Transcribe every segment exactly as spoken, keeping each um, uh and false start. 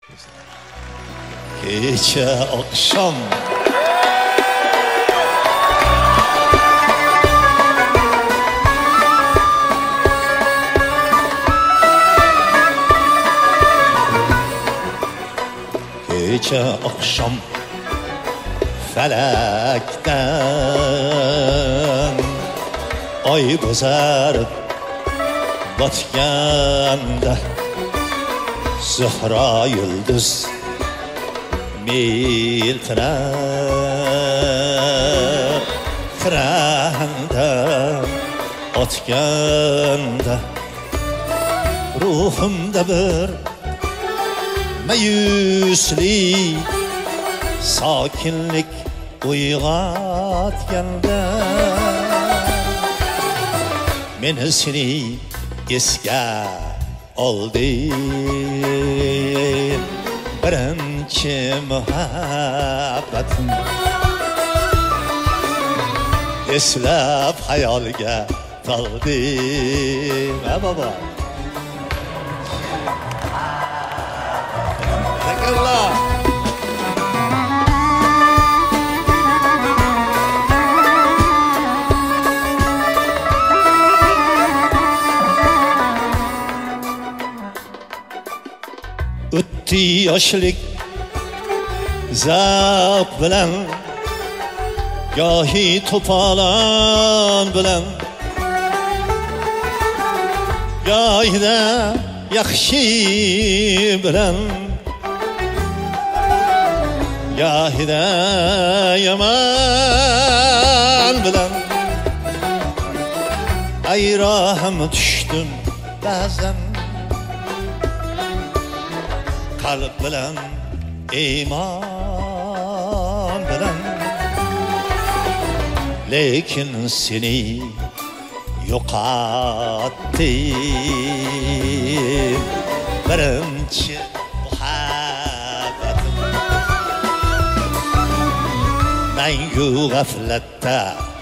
Gece akşam Gece akşam felekten ay bozarıp batganda Zahra yıldız miltirar franda otganda ruhumda bir mayuslik sakinlik uyg'otganda men seni esga oldim birinchi muhabbatim eslab hayolga toldim ha baba Allah o'tdi yoshlik zavq bilan gohi to'polon bilan gohida yaxshi bilan gohida yomon bilan ayroham tushdim ba'zan qalb bilan iymon bilan lekin seni yo'qotdim birinchi muhabbatim mangu g'aflatda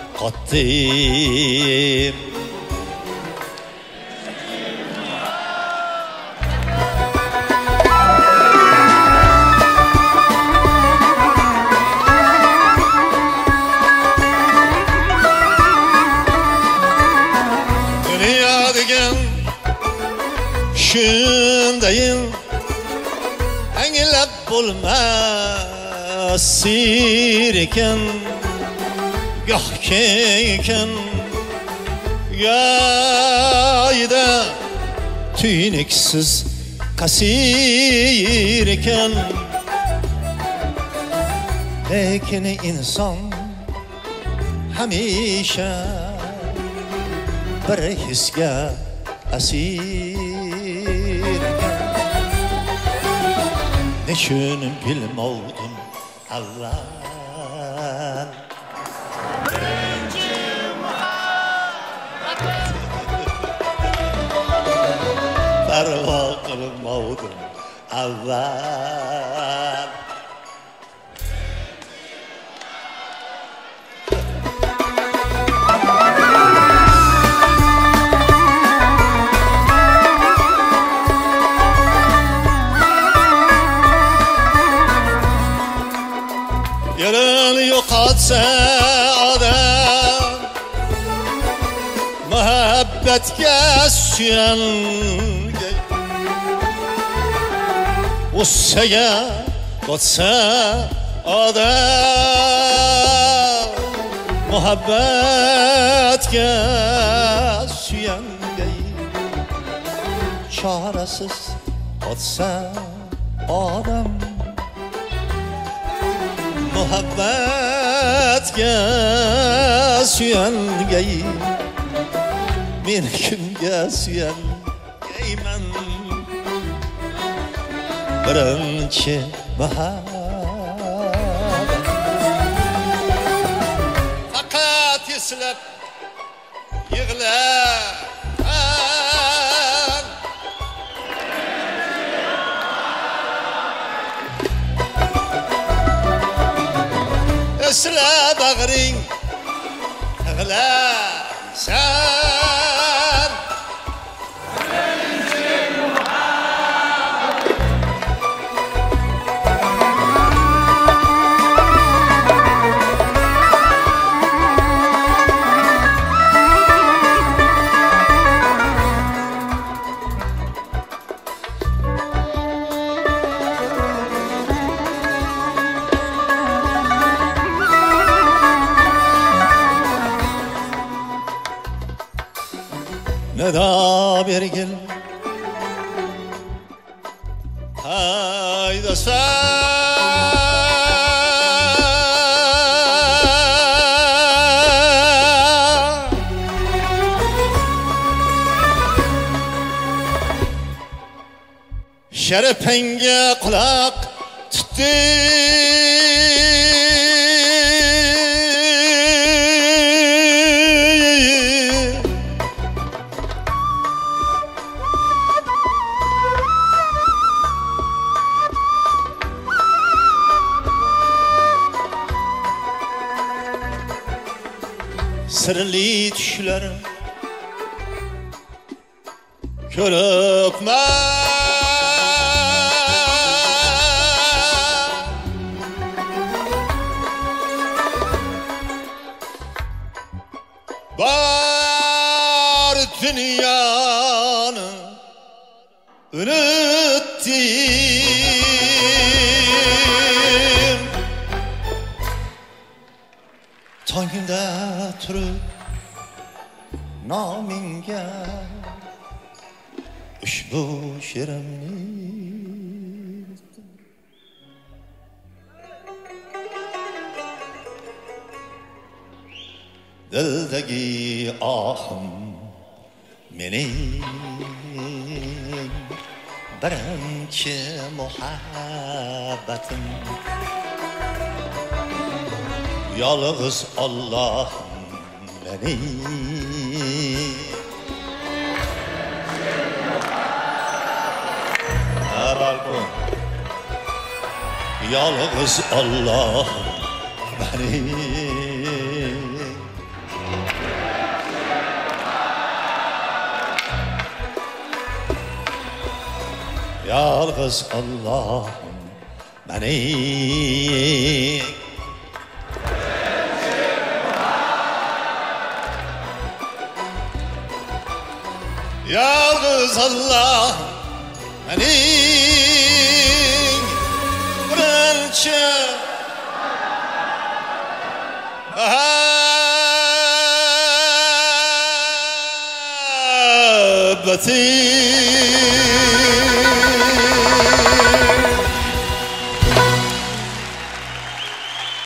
qotdim shundayim anglab bo'lmas sir ekan goh keng ekan gohida tuynuksiz qasir ekan lekin inson hamisha bir hisga asir nechun bilmovdim avval birinchi muhabbat parvo qilmovdim avval Yarın yo'qotsa odam muhabbatga suyangan g'ussaga botsa odam muhabbatga suyangan chorasiz qotsa odam muhabbatga suyangay men kimga suyangayman birinchi muhabbat faqat eslab yig'lar esla bag'ring yig'larsan birinchi muhabbat neda bergil hayda şerefenge kulak tuttu sirli düşler körükme var dünyanı unuttum tongda turib nomingga ushbu she'rimni dildagi ohim mening birinchi muhabbatim yolg'iz Alloh mening yolg'iz Alloh mening yolg'iz Alloh mening yolg'iz Alloh mening birinchi muhabbatim